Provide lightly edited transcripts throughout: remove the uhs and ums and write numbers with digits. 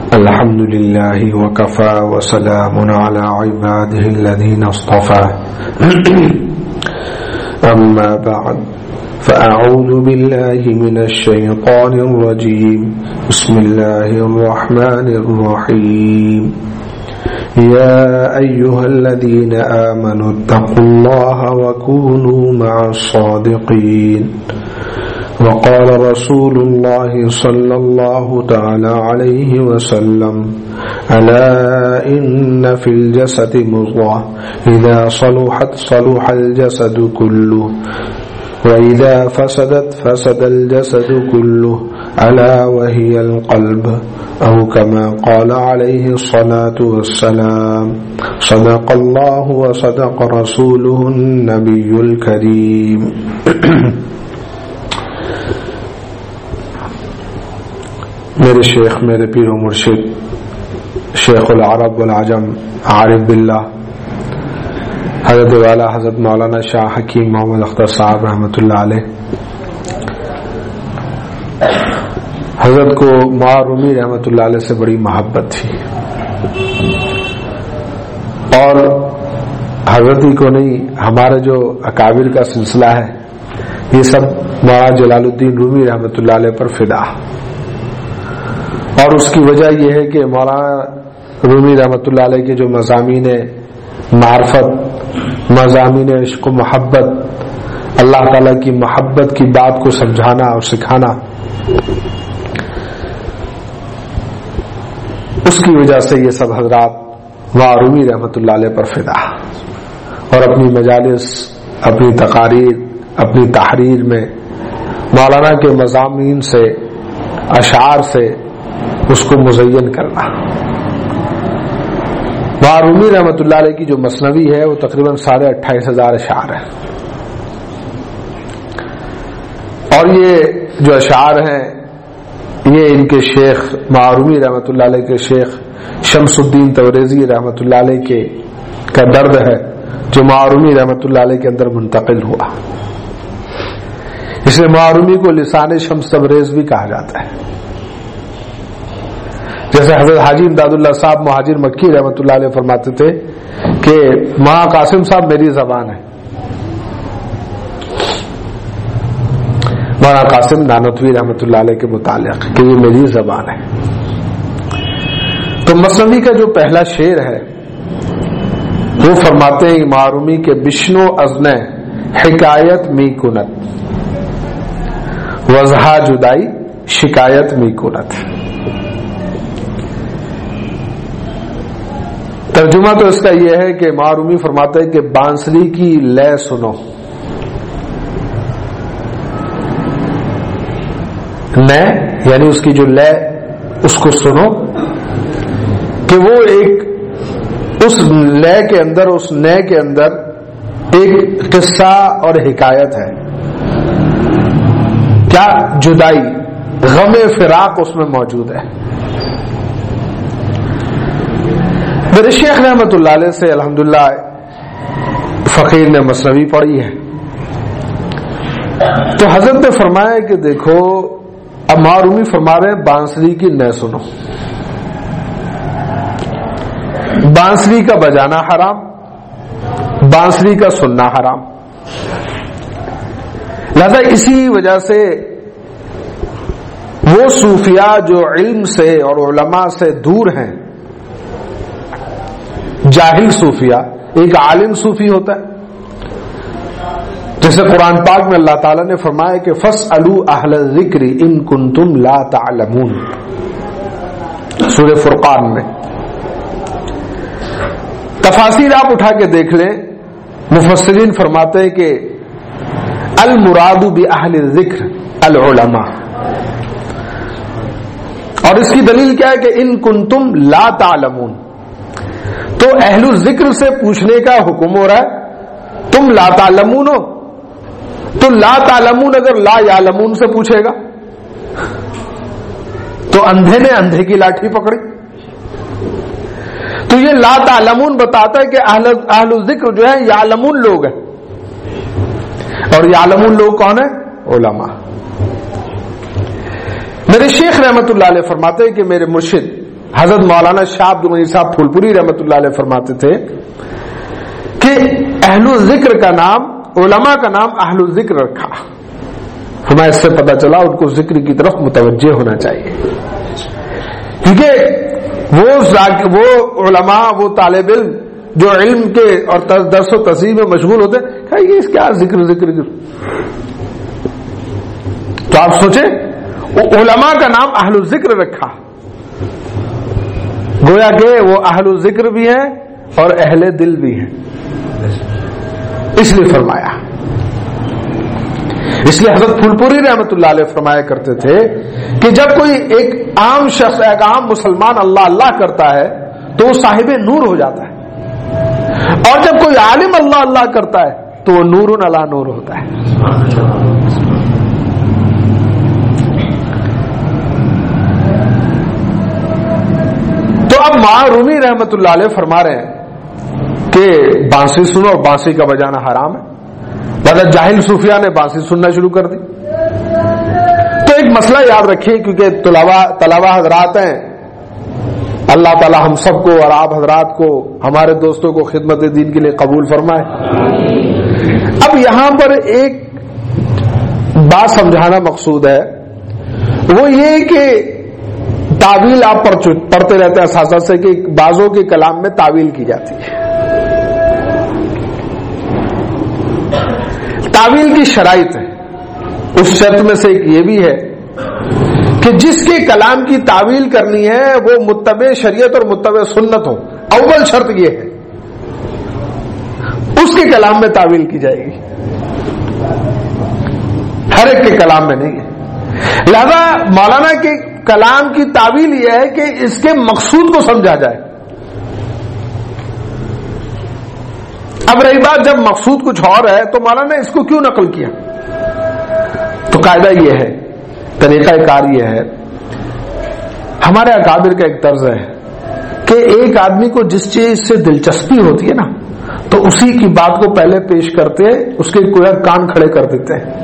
الحمد لله وكفى وسلام على عباده الذين اصطفى أما بعد فأعوذ بالله من الشيطان الرجيم بسم الله الرحمن الرحيم يا أيها الذين آمنوا اتقوا الله وكونوا مع الصادقين وقال رسول الله صلى الله تعالى عليه وسلم ألا إن في الجسد مضغة إذا صلحت صلح الجسد كله وإذا فسدت فسد الجسد كله ألا وهي القلب أو كما قال عليه الصلاة والسلام صدق الله وصدق رسوله النبي الكريم. میرے شیخ، میرے پیر و مرشد شیخ العرب والعجم عارف باللہ حضرت والا حضرت مولانا شاہ حکیم محمد اختر صاحب رحمۃ اللہ علیہ، حضرت کو معرومی رحمۃ اللہ علیہ سے بڑی محبت تھی، اور حضرت ہی کو نہیں، ہمارے جو اکابر کا سلسلہ ہے یہ سب مولانا جلال الدین رومی رحمۃ اللہ علیہ پر فدا، اور اس کی وجہ یہ ہے کہ مولانا رومی رحمۃ اللہ علیہ کے جو مضامین معرفت، مضامین عشق و محبت، اللہ تعالیٰ کی محبت کی بات کو سمجھانا اور سکھانا، اس کی وجہ سے یہ سب حضرات رومی رحمۃ اللہ علیہ پر فدا، اور اپنی مجالس، اپنی تقاریر، اپنی تحریر میں مولانا کے مضامین سے، اشعار سے اس کو مزین کرنا۔ رومی رحمۃ اللہ علیہ کی جو مثنوی ہے وہ تقریباً 28,500 اشعار ہے، اور یہ جو اشعار ہیں یہ ان کے شیخ معرومی رحمۃ اللہ علیہ کے شیخ شمس الدین تبریزی رحمۃ اللہ علیہ کے کا درد ہے جو معرومی رحمۃ اللہ علیہ کے اندر منتقل ہوا، اس لیے معرومی کو لسان شمس تبریز بھی کہا جاتا ہے۔ جیسے حضرت حاجی امداد اللہ صاحب مہاجر مکی رحمۃ اللہ علیہ فرماتے تھے کہ ماں قاسم صاحب میری زبان ہے، مولانا قاسم نانوتوی رحمۃ اللہ علیہ کے متعلق کہ یہ میری زبان ہے۔ تو مثنوی کا جو پہلا شعر ہے وہ فرماتے ہیں معرومی کے بشنو ازن حکایت می کنت وضحا جدائی شکایت می کنت۔ ترجمہ تو اس کا یہ ہے کہ معرومی فرماتے ہیں کہ بانسری کی لے سنو، نے یعنی اس کی جو لے اس کو سنو کہ وہ ایک اس لے کے اندر، اس نے کے اندر ایک قصہ اور حکایت ہے، کیا جدائی، غم فراق اس میں موجود ہے۔ میرے شیخ رحمۃ اللہ علیہ سے الحمدللہ فقیر نے مثنوی پڑھی ہے، تو حضرت نے فرمایا کہ دیکھو اب معرومی فرما رہے ہیں بانسری کی نہ سنو، بانسری کا بجانا حرام، بانسری کا سننا حرام، لہذا اسی وجہ سے وہ صوفیاء جو علم سے اور علماء سے دور ہیں، جاہل صوفیاء، ایک عالم صوفی ہوتا ہے، جیسے قرآن پاک میں اللہ تعالیٰ نے فرمایا کہ فَاسْأَلُوا أَهْلَ الذِّكْرِ إِن كُنتُمْ لَا تَعْلَمُونَ، سورہ فرقان میں۔ تفاسیر آپ اٹھا کے دیکھ لیں، مفسرین فرماتے ہیں کہ المراد بأہل الذکر العلماء، اور اس کی دلیل کیا ہے کہ ان کنتم لا تعلمون، تو اہل الذکر سے پوچھنے کا حکم ہو رہا ہے، تم لا تعلمون ہو، تو لا تعلمون اگر لا یعلمون سے پوچھے گا تو اندھے نے اندھے کی لاٹھی پکڑی، تو یہ لا تعلمون بتاتا ہے کہ اہل الذکر جو ہے یعلمون لوگ ہیں، اور یعلمون لوگ کون ہیں؟ علماء۔ میرے شیخ رحمت اللہ علیہ فرماتے ہیں کہ میرے مرشد حضرت مولانا شاہ عبد الغنی صاحب پھولپوری رحمۃ اللہ علیہ فرماتے تھے کہ اہل الذکر کا نام، علماء کا نام اہل الذکر رکھا. ہمیں اس سے پتہ چلا ان کو ذکر کی طرف متوجہ ہونا چاہیے، کیونکہ وہ علماء، وہ طالب علم جو علم کے اور درس و تدریس میں مشغول ہوتے ہیں، کہ یہ کیا ذکر. تو آپ سوچیں علماء کا نام اہل الذکر رکھا، گویا کہ وہ اہل الذکر بھی ہیں اور اہل دل بھی ہیں، اس لیے فرمایا. اس لیے حضرت پھولپوری رحمۃ اللہ علیہ فرمایا کرتے تھے کہ جب کوئی ایک عام شخص، ایک عام مسلمان اللہ اللہ کرتا ہے تو وہ صاحب نور ہو جاتا ہے، اور جب کوئی عالم اللہ اللہ کرتا ہے تو وہ نور علی نور ہوتا ہے. تو اب رومی رحمت اللہ علیہ فرما رہے ہیں کہ بانسی سنو، بانسی کا بجانا حرام ہے. بعد جاہل صوفیاء نے بانسی سننا شروع کر دی. تو ایک مسئلہ یاد رکھیے، کیونکہ طلبہ حضرات ہیں، اللہ تعالی ہم سب کو اور آپ حضرات کو، ہمارے دوستوں کو خدمت دین کے لیے قبول فرمائے. اب یہاں پر ایک بات سمجھانا مقصود ہے، وہ یہ کہ تعویل آپ پڑھتے رہتے ہیں اساتذہ سے کہ بعضوں کے کلام میں تعویل کی جاتی ہے. تعویل کی شرائط ہے، اس شرط میں سے ایک یہ بھی ہے کہ جس کے کلام کی تعویل کرنی ہے وہ متبع شریعت اور متبع سنت ہو. اول شرط یہ ہے، اس کے کلام میں تعویل کی جائے گی، ہر ایک کے کلام میں نہیں ہے. لہذا مولانا کے کلام کی تعویل یہ ہے کہ اس کے مقصود کو سمجھا جائے. اب رہی بات جب مقصود کچھ اور ہے تو مولانا نے اس کو کیوں نقل کیا؟ تو قاعدہ یہ ہے، طریقہ کار یہ ہے، ہمارے اکابر کا ایک طرز ہے کہ ایک آدمی کو جس چیز سے دلچسپی ہوتی ہے نا تو اسی کی بات کو پہلے پیش کرتے، اس کے کوئی کان کھڑے کر دیتے ہیں.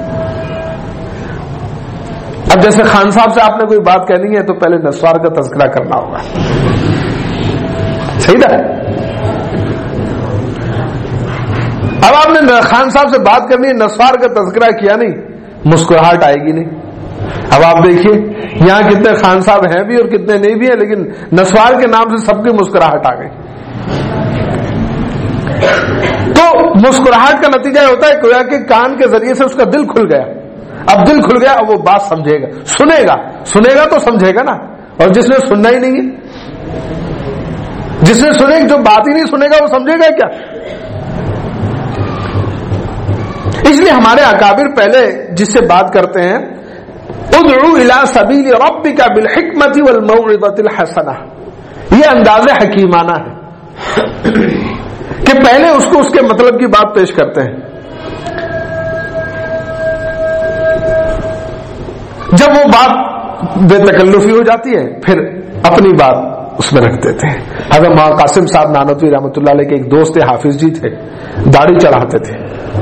اب جیسے خان صاحب سے آپ نے کوئی بات کہنی ہے تو پہلے نسوار کا تذکرہ کرنا ہوگا، صحیح تھا. اب آپ نے خان صاحب سے بات کرنی ہے، نسوار کا تذکرہ کیا نہیں، مسکراہٹ آئے گی نہیں. اب آپ دیکھیے یہاں کتنے خان صاحب ہیں بھی اور کتنے نہیں بھی ہیں، لیکن نسوار کے نام سے سب کی مسکراہٹ آ گئی. تو مسکراہٹ کا نتیجہ ہوتا ہے گویا کہ کان کے ذریعے سے اس کا دل کھل گیا. اب دل کھل گیا، اب وہ بات سمجھے گا، سنے گا تو سمجھے گا نا. اور جس نے سننا ہی نہیں ہے، جس نے سنے جو بات ہی نہیں سنے گا وہ سمجھے گا کیا؟ اس لیے ہمارے اکابر پہلے جس سے بات کرتے ہیں، ادعو الی سبیل ربک بالحکمت والموعظۃ الحسنہ، یہ انداز حکیمانہ ہے کہ پہلے اس کو اس کے مطلب کی بات پیش کرتے ہیں. جب وہ بات بے تکلفی ہو جاتی ہے پھر اپنی بات اس میں رکھ دیتے ہیں. حضرت مولانا قاسم صاحب نانوتوی رحمۃ اللہ علیہ کے ایک دوست حافظ جی تھے، داڑھی چڑھاتے تھے.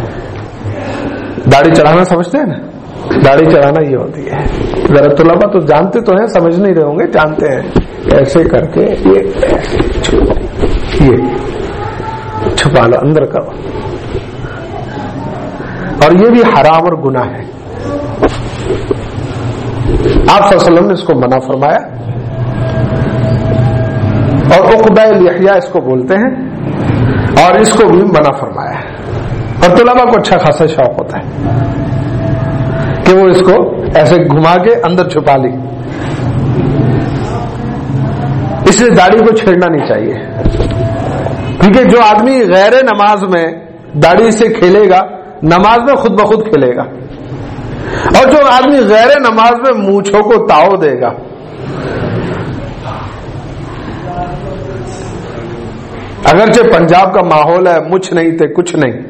داڑھی چڑھانا سمجھتے ہیں نا؟ داڑھی چڑھانا یہ ہوتی ہے، ذرا طلبا تو جانتے تو ہیں، سمجھ نہیں رہے ہوں گے، جانتے ہیں. ایسے کر کے یہ چھپا لو، اندر کرو. اور یہ بھی حرام اور گناہ ہے. آپ صلی اللہ علیہ وسلم نے اس کو منع فرمایا، اور عقدہ لحیہ اس کو بولتے ہیں، اور اس کو بھی منع فرمایا ہے. اور طلبا کو اچھا خاصا شوق ہوتا ہے کہ وہ اس کو ایسے گھما کے اندر چھپا لی. اس لیے داڑھی کو چھیڑنا نہیں چاہیے، کیونکہ جو آدمی غیر نماز میں داڑھی سے کھیلے گا نماز میں خود بخود کھیلے گا، اور جو آدمی غیر نماز میں مونچھوں کو تاؤ دے گا، اگرچہ پنجاب کا ماحول ہے، مچھ نہیں تھے کچھ نہیں،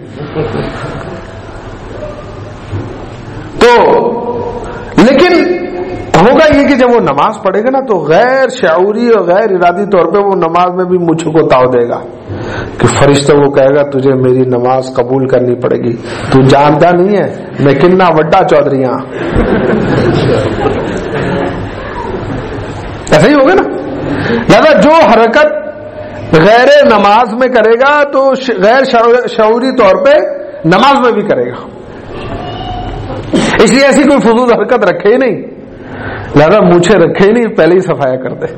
تو لیکن ہوگا یہ کہ جب وہ نماز پڑھے گا نا تو غیر شعوری اور غیر ارادی طور پہ وہ نماز میں بھی مجھ کو تاؤ دے گا کہ فرشتہ وہ کہے گا تجھے میری نماز قبول کرنی پڑے گی، تو جانتا نہیں ہے میں کننا وڈا چودھریاں. ایسا ہی ہوگا نا. لہذا جو حرکت غیر نماز میں کرے گا تو غیر شعوری طور پہ نماز میں بھی کرے گا. اس لیے ایسی کوئی فضول حرکت رکھے ہی نہیں, لہذا مونچھیں رکھے ہی نہیں, پہلے ہی صفایا کر دے.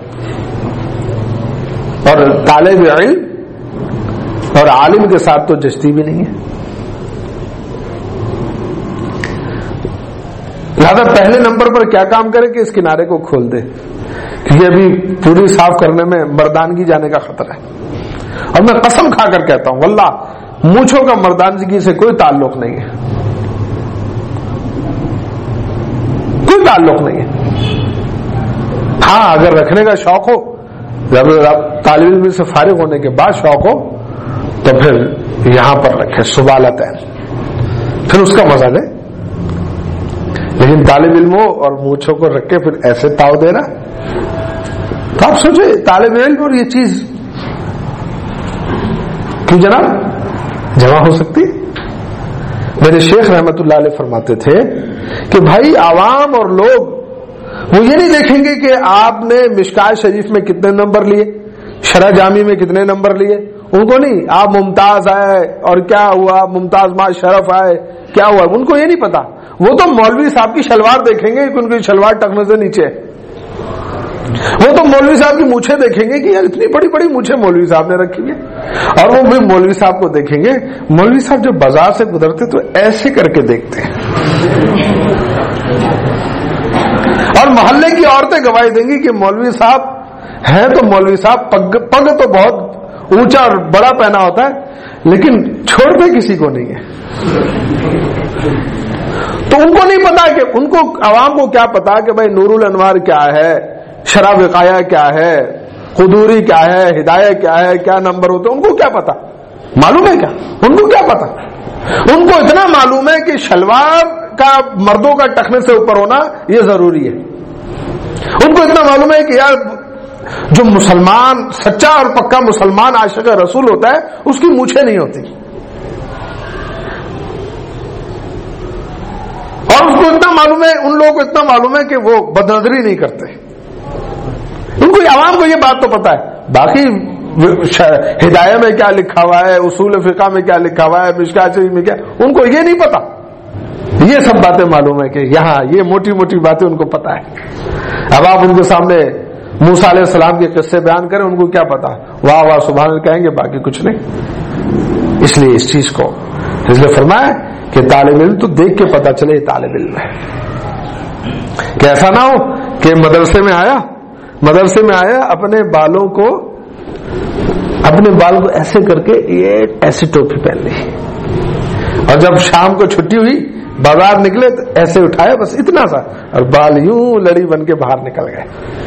اور طالب علم اور عالم کے ساتھ تو جچتی بھی نہیں ہے. لہذا پہلے نمبر پر کیا کام کرے کہ اس کنارے کو کھول دے, کیونکہ ابھی پوری صاف کرنے میں مردانگی جانے کا خطرہ ہے. اور میں قسم کھا کر کہتا ہوں واللہ مونچھوں کا مردانگی سے کوئی تعلق نہیں ہے, کوئی تعلق نہیں ہے. ہاں اگر رکھنے کا شوق ہو, جب طالب علم سے فارغ ہونے کے بعد شوق ہو تو پھر یہاں پر رکھے سبالتین, پھر اس کا مزہ لے. لیکن طالب علم ہو اور مونچھوں کو رکھ کے پھر ایسے تاؤ دے رہا, تو آپ سوچے طالب علم اور یہ چیز کیوں جناب جمع ہو سکتی. میرے شیخ رحمت اللہ علیہ فرماتے تھے کہ بھائی عوام اور لوگ وہ یہ نہیں دیکھیں گے کہ آپ نے مشکات شریف میں کتنے نمبر لیے, شرح جامی میں کتنے نمبر لیے, ان کو نہیں. آپ ممتاز آئے اور کیا ہوا, ممتاز ما شرف آئے کیا ہوا, ان کو یہ نہیں پتا. وہ تو مولوی صاحب کی شلوار دیکھیں گے کہ ان کی شلوار ٹکنے سے نیچے ہے. وہ تو مولوی صاحب کی مونچھیں دیکھیں گے کہ یار اتنی بڑی بڑی مونچھیں مولوی صاحب نے رکھی ہے. اور وہ بھی مولوی صاحب کو دیکھیں گے, مولوی صاحب جب بازار سے گزرتے تو ایسے کر کے دیکھتے ہیں. اور محلے کی عورتیں گواہی دیں گی کہ مولوی صاحب ہیں تو مولوی صاحب پگ تو بہت اونچا اور بڑا پہنا ہوتا ہے لیکن چھوڑتے کسی کو نہیں ہے. تو ان کو نہیں پتا کہ ان کو عوام کو کیا پتا کہ بھائی نور الانوار کیا ہے, شرح وقایہ کیا ہے, قدوری کیا ہے, ہدایہ کیا ہے, کیا نمبر ہوتے ہیں, ان کو کیا پتا معلوم ہے. کیا ان کو کیا پتا. ان کو اتنا معلوم ہے کہ شلوار کا مردوں کا ٹخنے سے اوپر ہونا یہ ضروری ہے. ان کو اتنا معلوم ہے کہ یار جو مسلمان سچا اور پکا مسلمان عاشق رسول ہوتا ہے اس کی مونچھیں نہیں ہوتی. اور اس کو اتنا معلوم ہے, ان لوگوں کو اتنا معلوم ہے کہ وہ بدنظری نہیں کرتے. ان کو عوام کو یہ بات تو پتا ہے. باقی ہدایہ میں کیا لکھا ہوا ہے, اصول فقہ میں کیا لکھا ہوا ہے, مشکات شریف میں کیا, ان کو یہ نہیں پتا. یہ سب باتیں معلوم ہے کہ یہاں یہ موٹی موٹی باتیں ان کو پتا ہے. اب آپ ان کے سامنے موسیٰ علیہ السلام کے قصے بیان کریں, ان کو کیا پتا, واہ واہ سبحان اللہ کہیں گے, باقی کچھ نہیں. اس لیے اس چیز کو اس لیے فرمایا کہ طالب علم تو دیکھ کے پتا چلے طالب علم ہے. کہ ایسا نہ ہو کہ مدرسے میں آیا اپنے بال کو ایسے کر کے یہ ایسی ٹوپی پہن لی, اور جب شام کو چھٹی ہوئی بازار نکلے تو ایسے اٹھایا بس اتنا سا, اور بال یوں لڑی بن کے باہر نکل گئے.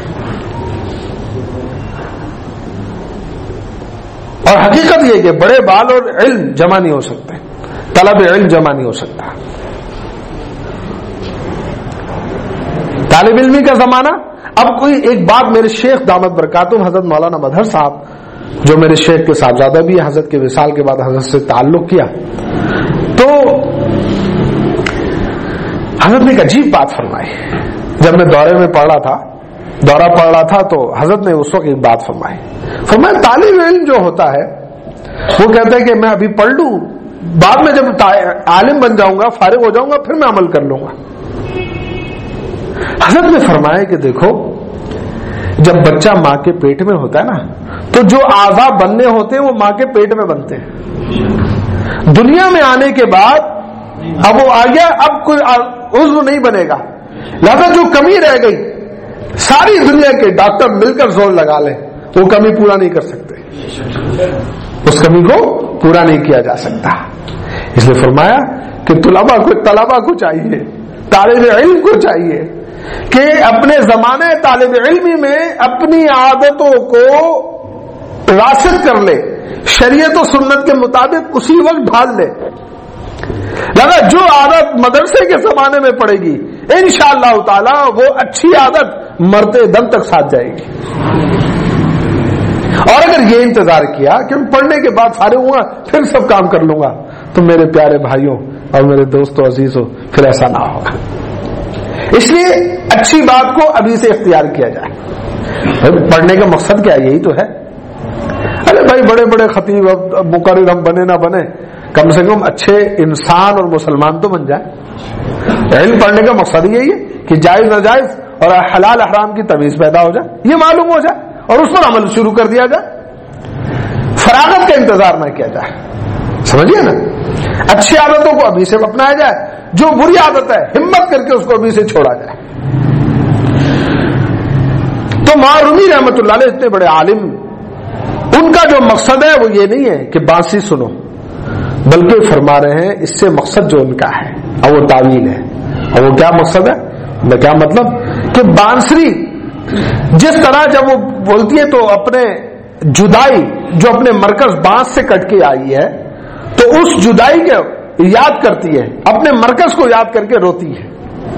اور حقیقت یہ کہ بڑے بال اور علم جمع نہیں ہو سکتے, طلب علم جمع نہیں ہو سکتا. طالب علمی کا زمانہ. اب کوئی ایک بات میرے شیخ دامت برکاتہم حضرت مولانا مظہر صاحب جو میرے شیخ کے صاحبزادہ بھی حضرت کے وصال کے بعد حضرت سے تعلق کیا, تو حضرت نے ایک عجیب بات فرمائی. جب میں دورہ پڑھ رہا تھا تو حضرت نے اس وقت ایک بات فرمایا طالب علم جو ہوتا ہے وہ کہتا ہے کہ میں ابھی پڑھ لوں, بعد میں جب عالم بن جاؤں گا, فارغ ہو جاؤں گا, پھر میں عمل کر لوں گا. حضرت نے فرمایا کہ دیکھو جب بچہ ماں کے پیٹ میں ہوتا ہے نا تو جو اعضاء بننے ہوتے ہیں وہ ماں کے پیٹ میں بنتے ہیں. دنیا میں آنے کے بعد اب وہ آ گیا, اب کوئی عضو نہیں بنے گا. لہذا جو کمی رہ گئی ساری دنیا کے ڈاکٹر مل کر زور لگا لیں, وہ کمی پورا نہیں کر سکتے. اس کمی کو پورا نہیں کیا جا سکتا. اس لیے فرمایا کہ طلبہ کو چاہیے, طالب علم کو چاہیے کہ اپنے زمانے طالب علمی میں اپنی عادتوں کو راسخ کر لے, شریعت و سنت کے مطابق اسی وقت ڈھال لے. لگا جو عادت مدرسے کے زمانے میں پڑے گی انشاءاللہ تعالی وہ اچھی عادت مرتے دم تک ساتھ جائے گی. اور اگر یہ انتظار کیا کہ پڑھنے کے بعد فارغ ہوں گا پھر سب کام کر لوں گا, تو میرے پیارے بھائیوں اور میرے دوستوں عزیزوں پھر ایسا نہ ہوگا. اس لیے اچھی بات کو ابھی سے اختیار کیا جائے. پڑھنے کا مقصد کیا ہے؟ یہی تو ہے. ارے بھائی بڑے بڑے خطیب مقرر ہم بنے نہ بنے، کم سے کم اچھے انسان اور مسلمان تو بن جائے. علم پڑھنے کا مقصد یہی ہے کہ جائز ناجائز اور حلال حرام کی تمیز پیدا ہو جائے، یہ معلوم ہو جائے اور اس پر عمل شروع کر دیا جائے. فراغت کا انتظار نہ کیا جائے. سمجھیے نا، اچھی عادتوں کو ابھی سے اپنایا جائے، جو بری عادت ہے ہمت کر کے اس کو ابھی سے چھوڑا جائے. تو معرومی رحمت اللہ علیہ اتنے بڑے عالم، ان کا جو مقصد ہے وہ یہ نہیں ہے کہ بانسی سنو، بلکہ فرما رہے ہیں اس سے مقصد جو ان کا ہے اور وہ تعویل ہے. اور وہ کیا مقصد ہے، کیا مطلب کہ بانسری جس طرح جب وہ بولتی ہے تو اپنے جدائی جو اپنے مرکز بانس سے کٹ کے آئی ہے تو اس جدائی کو یاد کرتی ہے، اپنے مرکز کو یاد کر کے روتی ہے.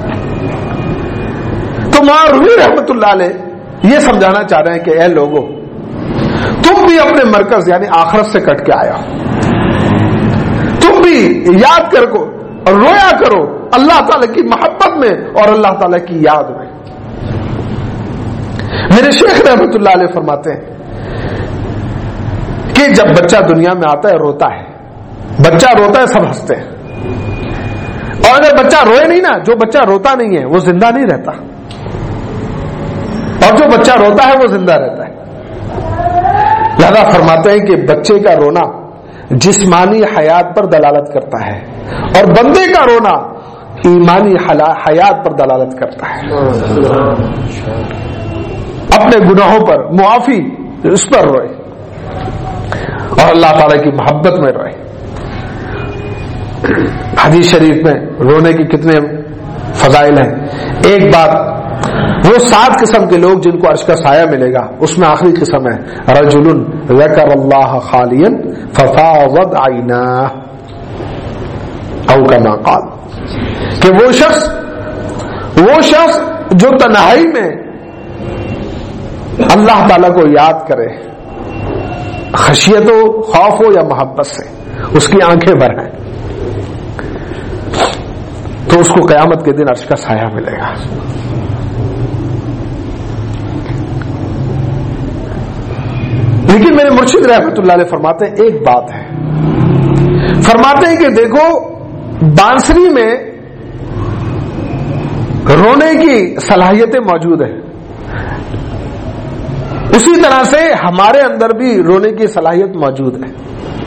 تو معروی رحمت اللہ علیہ یہ سمجھانا چاہ رہے ہیں کہ اے لوگوں، تم بھی اپنے مرکز یعنی آخرت سے کٹ کے آیا ہو، تم بھی یاد کرو اور رویا کرو اللہ تعالی کی محبت میں اور اللہ تعالی کی یاد میں. میرے شیخ رحمت اللہ علیہ فرماتے ہیں کہ جب بچہ دنیا میں آتا ہے روتا ہے، بچہ روتا ہے سب ہنستے ہیں، اور اگر بچہ روئے نہیں نا، جو بچہ روتا نہیں ہے وہ زندہ نہیں رہتا، اور جو بچہ روتا ہے وہ زندہ رہتا ہے. لہذا فرماتے ہیں کہ بچے کا رونا جسمانی حیات پر دلالت کرتا ہے اور بندے کا رونا ایمانی حیات پر دلالت کرتا ہے. اپنے گناہوں پر معافی اس پر روئے اور اللہ تعالی کی محبت میں روئے. حدیث شریف میں رونے کی کتنے فضائل ہیں. ایک بات، وہ 7 قسم کے لوگ جن کو عرش کا سایہ ملے گا، اس میں آخری قسم ہے رجل ذکر اللہ خالیا ففاضت عیناہ او کما قال، کہ وہ شخص جو تنہائی میں اللہ تعالی کو یاد کرے، خشیت ہو، خوف ہو یا محبت سے، اس کی آنکھیں بھر ہیں، تو اس کو قیامت کے دن عرش کا سایہ ملے گا. لیکن میرے مرشد رحمت اللہ علیہ فرماتے ہیں ایک بات ہے، فرماتے ہیں کہ دیکھو بانسری میں رونے کی صلاحیتیں موجود ہیں، اسی طرح سے ہمارے اندر بھی رونے کی صلاحیت موجود ہے،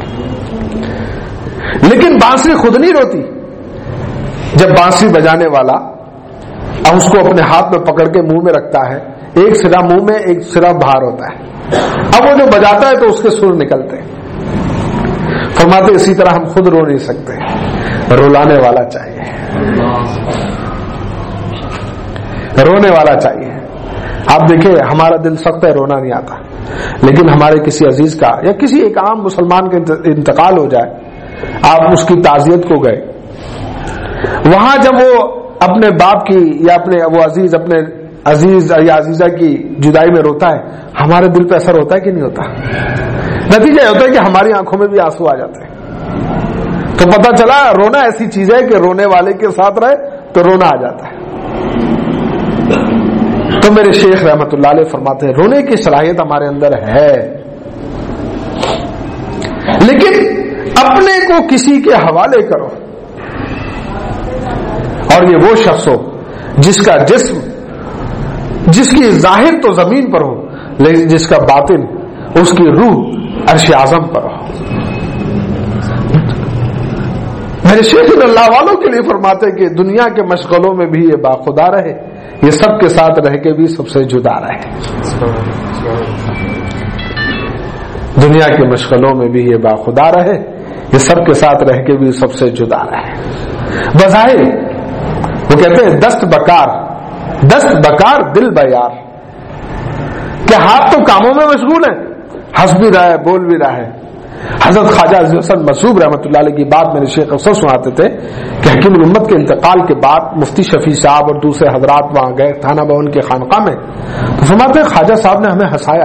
لیکن بانسری خود نہیں روتی. جب بانسری بجانے والا اب اس کو اپنے ہاتھ میں پکڑ کے منہ میں رکھتا ہے، ایک سرا منہ میں ایک سرا باہر ہوتا ہے، اب وہ جو بجاتا ہے تو اس کے سر نکلتے ہیں. فرماتے اسی طرح ہم خود رو نہیں سکتے، رولانے والا چاہیے، رونے والا چاہیے. آپ دیکھیں ہمارا دل سخت ہے، رونا نہیں آتا، لیکن ہمارے کسی عزیز کا یا کسی ایک عام مسلمان کا انتقال ہو جائے، آپ اس کی تعزیت کو گئے، وہاں جب وہ اپنے باپ کی یا اپنے وہ اپنے عزیز یا عزیزہ کی جدائی میں روتا ہے، ہمارے دل پہ اثر ہوتا ہے کہ نہیں ہوتا؟ نتیجہ یہ ہوتا ہے کہ ہماری آنکھوں میں بھی آنسو آ جاتے ہیں. تو پتہ چلا رونا ایسی چیز ہے کہ رونے والے کے ساتھ رہے تو رونا آ جاتا ہے. تو میرے شیخ رحمت اللہ علیہ فرماتے ہیں رونے کی صلاحیت ہمارے اندر ہے، لیکن اپنے کو کسی کے حوالے کرو، اور یہ وہ شخص ہو جس کا جسم، جس کی ظاہر تو زمین پر ہو لیکن جس کا باطن، اس کی روح عرش اعظم پر ہو. میرے شیخ اللہ والوں کے لیے فرماتے کہ دنیا کے مشغلوں میں بھی یہ باخدا رہے، یہ سب کے ساتھ رہ کے بھی سب سے جدا رہے. دنیا کے مشغلوں میں بھی یہ باخدا رہے، یہ سب کے ساتھ رہ کے بھی سب سے جدا رہے. بظاہر وہ کہتے ہیں دست بکار دل بیار، کہ ہاتھ تو کاموں میں مشغول ہیں، ہنس بھی رہا ہے بول بھی رہا ہے. حضرت خواجہ عزیز الحسن مسعود رحمۃ اللہ علیہ کی بات میرے شیخ اکثر سناتے تھے کہ حکیم الامت کے انتقال کے بعد مفتی شفیع صاحب اور دوسرے حضرات وہاں گئے تھانہ بھون کے خانقاہ میں، تو فرماتے ہیں خواجہ صاحب نے ہمیں ہنسایا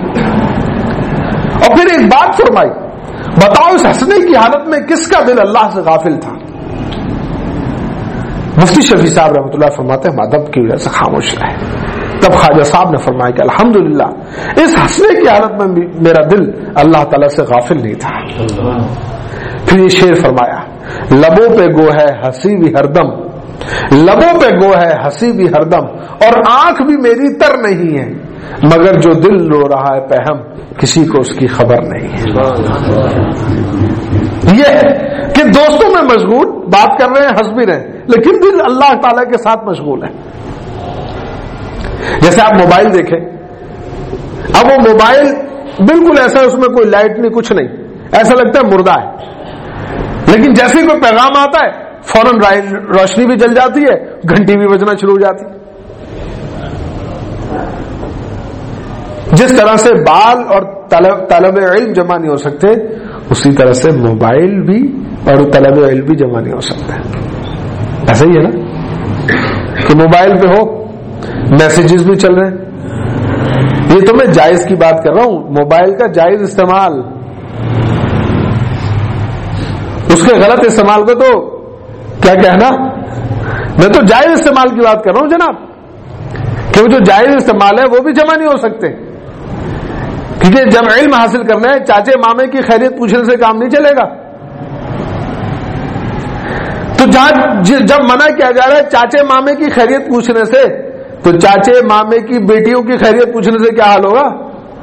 اور پھر ایک بات فرمائی، بتاؤ اس ہنسنے کی حالت میں کس کا دل اللہ سے غافل تھا؟ مفتی شفیع صاحب رحمۃ اللہ فرماتے ہیں ہم ادب کی وجہ سے خاموش رہے، تب خواجہ صاحب نے فرمایا کہ الحمدللہ اس ہنسنے کی حالت میں میرا دل اللہ تعالیٰ سے غافل نہیں تھا. پھر یہ شعر فرمایا لبوں پہ گو ہے ہنسی بھی ہردم، لبوں پہ گو ہے ہنسی بھی ہردم، اور آنکھ بھی میری تر نہیں ہے، مگر جو دل رو رہا ہے پہم کسی کو اس کی خبر نہیں ہے. یہ ہے کہ دوستوں میں مشغول، بات کر رہے ہیں، ہنس بھی رہے ہیں، لیکن دل اللہ تعالی کے ساتھ مشغول ہے. جیسے آپ موبائل دیکھیں، اب وہ موبائل بالکل ایسا ہے، اس میں کوئی لائٹ نہیں، کچھ نہیں، ایسا لگتا ہے مردہ ہے، لیکن جیسے ہی کوئی پیغام آتا ہے فوراً روشنی بھی جل جاتی ہے، گھنٹی بھی بجنا شروع ہو جاتی ہے. جس طرح سے بال اور طلب علم جمع نہیں ہو سکتے، اسی طرح سے موبائل بھی اور طلب علم بھی جمع نہیں ہو سکتے. ایسا ہی ہے نا کہ موبائل پہ ہو، میسیجز بھی چل رہے ہیں. یہ تو میں جائز کی بات کر رہا ہوں، موبائل کا جائز استعمال. اس کے غلط استعمال کو تو کیا کہنا، میں تو جائز استعمال کی بات کر رہا ہوں جناب، کہ وہ جو جائز استعمال ہے وہ بھی جمع نہیں ہو سکتے. کیونکہ جب علم حاصل کرنا ہے، چاچے مامے کی خیریت پوچھنے سے کام نہیں چلے گا. تو جب منع کیا جا رہا ہے چاچے مامے کی خیریت پوچھنے سے، تو چاچے مامے کی بیٹیوں کی خیریت پوچھنے سے کیا حال ہوگا؟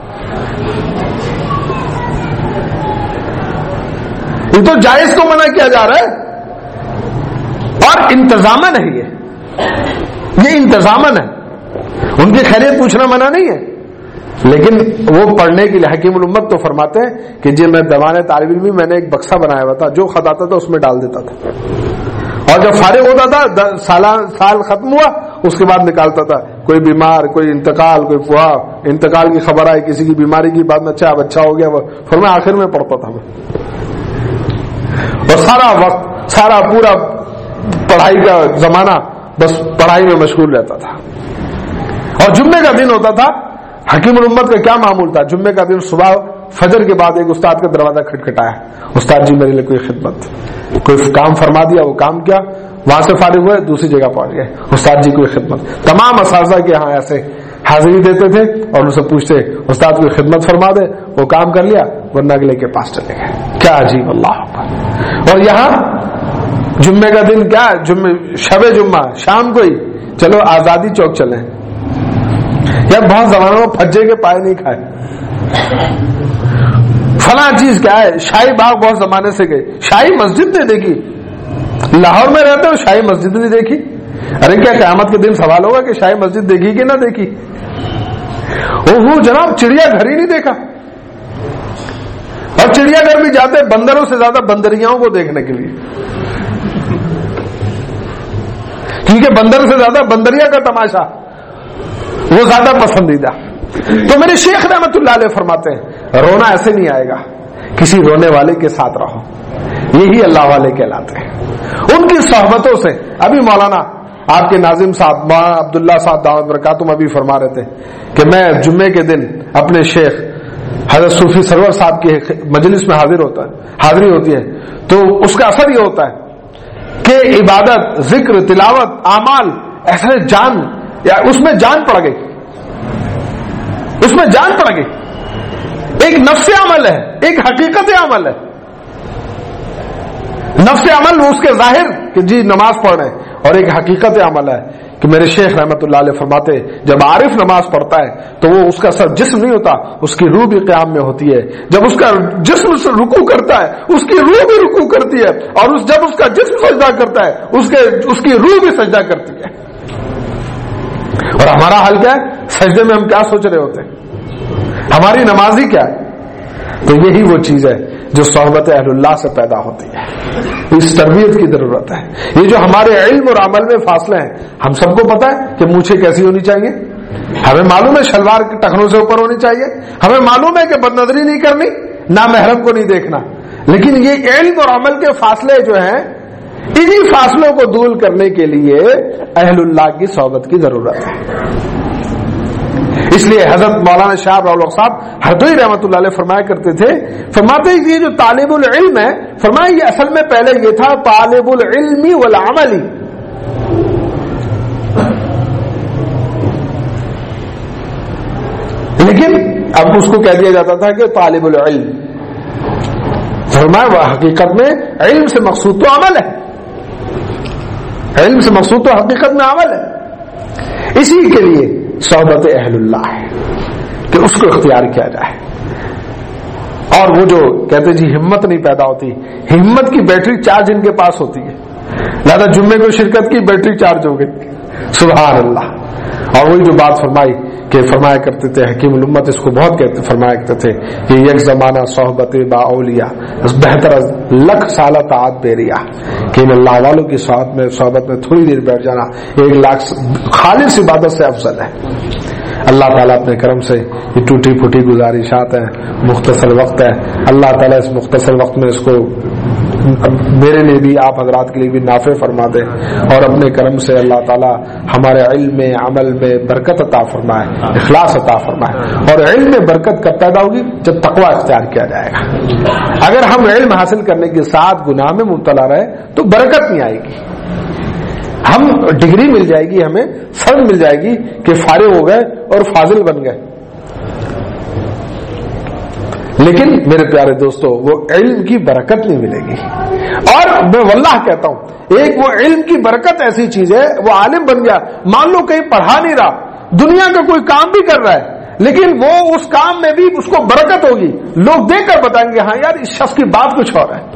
یہ تو جائز کو منع کیا جا رہا ہے، اور انتظامن ہے یہ انتظامن ہے. ان کی خیریت پوچھنا منع نہیں ہے، لیکن وہ پڑھنے کے لیے حکیم الامت تو فرماتے ہیں کہ جی میں زمانے طالب علم میں نے ایک بکسا بنایا ہوا تھا، جو خط آتا تھا اس میں ڈال دیتا تھا، اور جب فارغ ہوتا تھا سال ختم ہوا اس کے بعد نکالتا تھا. کوئی بیمار، کوئی انتقال، کوئی فوا انتقال کی خبر آئی، کسی کی بیماری کی بات میں، اچھا اب اچھا ہو گیا، پھر میں آخر میں پڑھتا تھا میں. اور سارا وقت، سارا پورا پڑھائی کا زمانہ بس پڑھائی میں مشغول رہتا تھا. اور جمعے کا دن ہوتا تھا، حکیم الامت کا کیا معمول تھا، جمعے کا دن صبح فجر کے بعد ایک استاد کا دروازہ کھٹکھٹایا، استاد جی میرے لیے کوئی خدمت، کوئی کام فرما دیا، وہ کام کیا، وہاں سے فارغ ہوئے دوسری جگہ پہنچ گئے، استاد جی کوئی خدمت. تمام اساتذہ کے ہاں ایسے حاضری دیتے تھے اور ان سے پوچھتے استاد کوئی خدمت فرما دے، وہ کام کر لیا ورنہ اگلے کے پاس چلے گئے. کیا عجیب، اللہ اکبر. اور یہاں جمعے کا دن کیا، شب جمعہ شام کو ہی چلو آزادی چوک چلیں. یا بہت زمانوں میں پھجے کے پائے نہیں کھائے، فلاں چیز کیا ہے، شاہی باغ بہت زمانے سے گئے، شاہی مسجد نہیں دیکھی، لاہور میں رہتے ہو شاہی مسجد نہیں دیکھی. ارے کیا قیامت کے دن سوال ہوگا کہ شاہی مسجد دیکھی کہ نہ دیکھی. اوہ جناب چڑیا گھر ہی نہیں دیکھا. اور چڑیا گھر بھی جاتے بندروں سے زیادہ بندریاؤں کو دیکھنے کے لیے، کیونکہ بندر سے زیادہ بندریا کا تماشا وہ زیادہ پسندیدہ. تو میرے شیخ رحمت اللہ علیہ فرماتے ہیں رونا ایسے نہیں آئے گا، کسی رونے والے کے ساتھ رہو، یہی اللہ والے کہلاتے ہیں. ان کی صحبتوں سے، ابھی مولانا آپ کے ناظم صاحب مولانا عبداللہ صاحب دعوت برکاتہم ابھی فرما رہے تھے کہ میں جمعے کے دن اپنے شیخ حضرت صوفی سرور صاحب کی مجلس میں حاضری ہوتی ہے، تو اس کا اثر یہ ہوتا ہے کہ عبادت، ذکر، تلاوت، اعمال ایسے جان، یا اس میں جان پڑ گئی، اس میں جان پڑ گئی. ایک نفس عمل ہے، ایک حقیقت عمل ہے. نفس عمل اس کے ظاہر کہ جی نماز پڑھ رہے ہیں، اور ایک حقیقت عمل ہے کہ میرے شیخ رحمت اللہ علیہ فرماتے جب عارف نماز پڑھتا ہے تو وہ اس کا صرف جسم نہیں ہوتا، اس کی روح بھی قیام میں ہوتی ہے. جب اس کا جسم سے رکوع کرتا ہے اس کی روح بھی رکوع کرتی ہے، اور جب اس کا جسم سجدہ کرتا ہے اس کی روح بھی سجدہ کرتی ہے. اور ہمارا حال کیا ہے، سجدے میں ہم کیا سوچ رہے ہوتے ہیں، ہماری نمازی کیا ہے. تو یہی وہ چیز ہے جو صحبت اہل اللہ سے پیدا ہوتی ہے. اس تربیت کی ضرورت ہے. یہ جو ہمارے علم اور عمل میں فاصلے ہیں، ہم سب کو پتا ہے کہ مونچھیں کیسی ہونی چاہیے، ہمیں معلوم ہے شلوار کے ٹخنوں سے اوپر ہونی چاہیے، ہمیں معلوم ہے کہ بد نظری نہیں کرنی، نہ محرم کو نہیں دیکھنا. لیکن یہ علم اور عمل کے فاصلے جو ہیں، انہی فاصلوں کو دور کرنے کے لیے اہل اللہ کی صحبت کی ضرورت ہے. اس لیے حضرت مولانا شاہ رولق صاحب ہردوئی رحمت اللہ علیہ فرمایا کرتے تھے، فرماتے یہ جو طالب العلم ہے، فرمایا یہ اصل میں پہلے یہ تھا طالب العلم والعملی. لیکن اب اس کو کہہ دیا جاتا تھا کہ طالب العلم. فرمایا وہ حقیقت میں علم سے مقصود تو عمل ہے, علم سے مقصود تو حقیقت میں عمل ہے. اسی کے لیے صحبت اہل اللہ ہے کہ اس کو اختیار کیا جائے. اور وہ جو کہتے جی ہمت نہیں پیدا ہوتی, ہمت کی بیٹری چارج ان کے پاس ہوتی ہے, لہذا جمعے کو شرکت کی بیٹری چارج ہو گئی. سبحان اللہ. اور وہی جو بات فرمائی کہ فرمایا کرتے تھے حکیم الامت اس کو بہت کہتے فرمایا کرتے تھے کہ یک زمانہ صحبت با اولیاء بہتر لکھ سالہ طاعت بیریا, کہ ان اللہ والوں کی صحبت میں تھوڑی دیر بیٹھ جانا 1 لاکھ خالص عبادت سے افضل ہے. اللہ تعالیٰ اپنے کرم سے یہ ٹوٹی پھوٹی گزارشات ہیں, مختصر وقت ہے, اللہ تعالیٰ اس مختصر وقت میں اس کو میرے لیے بھی آپ حضرات کے لیے بھی نافع فرما دے, اور اپنے کرم سے اللہ تعالیٰ ہمارے علم میں عمل میں برکت عطا فرمائے, اخلاص عطا فرمائے. اور علم میں برکت کب پیدا ہوگی؟ جب تقویٰ اختیار کیا جائے گا. اگر ہم علم حاصل کرنے کے ساتھ گناہ میں مبتلا رہے تو برکت نہیں آئے گی. ہم ڈگری مل جائے گی, ہمیں فرض مل جائے گی کہ فارغ ہو گئے اور فاضل بن گئے, لیکن میرے پیارے دوستو وہ علم کی برکت نہیں ملے گی. اور میں واللہ کہتا ہوں ایک وہ علم کی برکت ایسی چیز ہے, وہ عالم بن گیا, مان لو کہیں پڑھا نہیں رہا, دنیا کا کوئی کام بھی کر رہا ہے, لیکن وہ اس کام میں بھی اس کو برکت ہوگی. لوگ دیکھ کر بتائیں گے ہاں یار اس شخص کی بات کچھ اور ہے,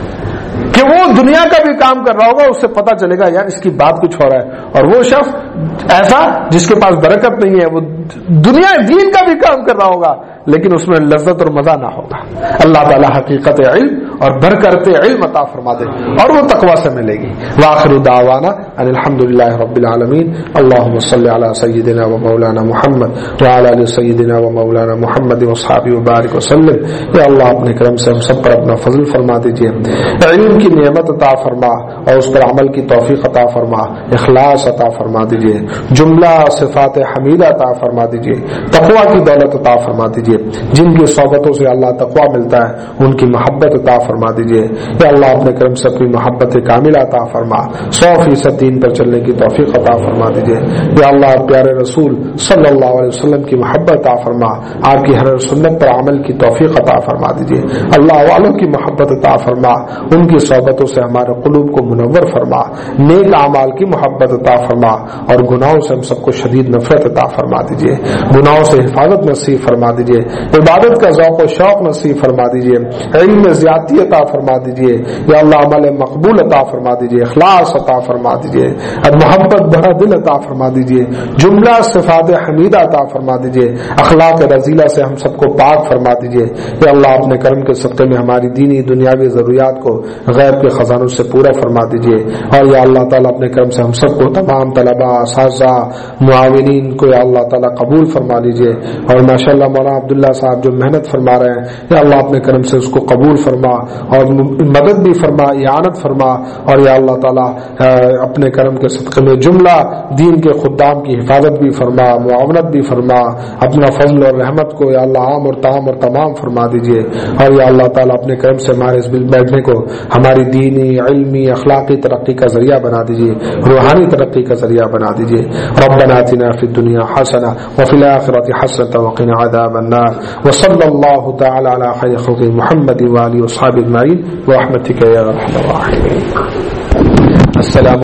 کہ وہ دنیا کا بھی کام کر رہا ہوگا, اس سے پتا چلے گا یار اس کی بات کچھ ہو رہا ہے. اور وہ شخص ایسا جس کے پاس برکت نہیں ہے, وہ دنیا دین کا بھی کام کر رہا ہوگا لیکن اس میں لذت اور مزہ نہ ہوگا. اللہ تعالی حقیقت علم اور برکت علم عطا فرما دے, اور وہ تقویٰ سے ملے گی. وآخر دعوانا ان الحمدللہ رب العالمین. اللهم صل على سیدنا و مولانا محمد وعلى آل سیدنا و مولانا محمد واصحابہ وبارک وسلم. یا اللہ اپنے کرم سے ہم سب پر اپنا فضل فرما دیجیے, علم کی نعمت عطا فرما اور اس پر عمل کی توفیق عطا فرما, اخلاص عطا فرما دیجیے, جملہ صفات حمیدہ عطا فرما دیجیے, تقویٰ کی دولت عطا فرما دیجیے. جن کی صحبتوں سے اللہ تقویٰ ملتا ہے ان کی محبت عطا فرما دیجیے. یا اللہ اپنے کرم سے اپنی محبت کاملہ عطا فرما, 100% دین پر چلنے کی توفیق عطا فرما دیجیے. یا اللہ پیارے رسول صلی اللہ علیہ وسلم کی محبت عطا فرما, آپ کی ہر سنت پر عمل کی توفیق عطا فرما دیجیے. اللہ والوں کی محبت عطا فرما, ان کی صحبتوں سے ہمارے قلوب کو منور فرما, نیک اعمال کی محبت عطا فرما, اور گناہوں سے ہم سب کو شدید نفرت عطا فرما دیجیے. گناہوں سے حفاظت نصیب فرما دیجیے, عبادت کا ذوق و شوق نصیب فرما دیجیے, علم میں زیادتی عطا فرما دیجیے. یا اللہ عمل مقبول عطا فرما دیجیے, اخلاص عطا فرما دیجیے, محبت بھرا دل عطا فرما دیجیے, جملہ صفات حمیدہ عطا فرما دیجیے, اخلاق رذیلہ سے ہم سب کو پاک فرما دیجیے. یا اللہ اپنے کرم کے صدقے میں ہماری دینی دنیاوی ضروریات کو غیب کے خزانوں سے پورا فرما دیجیے. اور یا اللہ تعالیٰ اپنے کرم سے ہم سب کو تمام طلباء, اساتذہ, معاونین کو یا اللہ تعالیٰ قبول فرما لیجیے. اور ماشاءاللہ مولانا عبداللہ صاحب جو محنت فرما رہے ہیں, یا اللہ اپنے کرم سے اس کو قبول فرما اور مدد بھی فرما, اعانت فرما. اور یا اللہ تعالیٰ اپنے کرم کے صدقے میں جملہ دین کے خدام کی حفاظت بھی فرما, معاونت بھی فرما. اپنا فضل اور رحمت کو یا اللہ عام اور تام اور تمام فرما دیجیے. اور یا اللہ تعالیٰ اپنے کرم سے ہمارے اس بیٹھنے کو ہماری دینی, علمی, اخلاقی ترقی کا ذریعہ بنا دیجیے, روحانی ترقی کا ذریعہ بنا دیجیے. ربنا آتنا فی الدنیا حسنہ وفی الآخرۃ حسنۃ وقنا عذاب النار. وصلی اللہ تعالی علی خیر خلق محمد وآلہ وصحبہ اجمعین برحمتک یا ارحم الراحمین. السلام